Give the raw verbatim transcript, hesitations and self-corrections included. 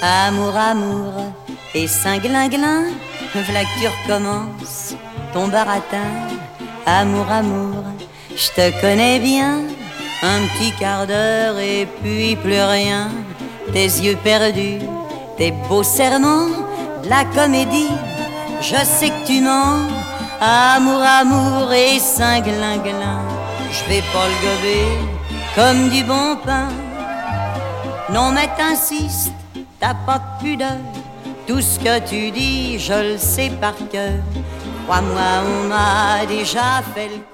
Amour, amour, et cinglinglin, v'là que tu recommences ton baratin. Amour, amour, je te connais bien, un petit quart d'heure et puis plus rien. Tes yeux perdus, tes beaux serments, de la comédie, je sais que tu mens. Amour, amour et cinglinglin, je vais pas le gober comme du bon pain. Non mais t'insistes, t'as pas de pudeur, tout ce que tu dis je le sais par cœur. Crois-moi, on m'a déjà fait le